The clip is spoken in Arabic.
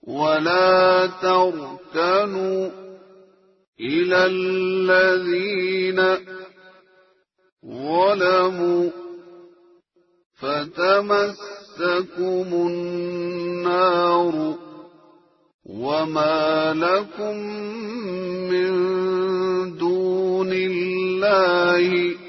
ولا تركنوا إلى الذين ظلموا فتمسكم النار وما لكم من دون الله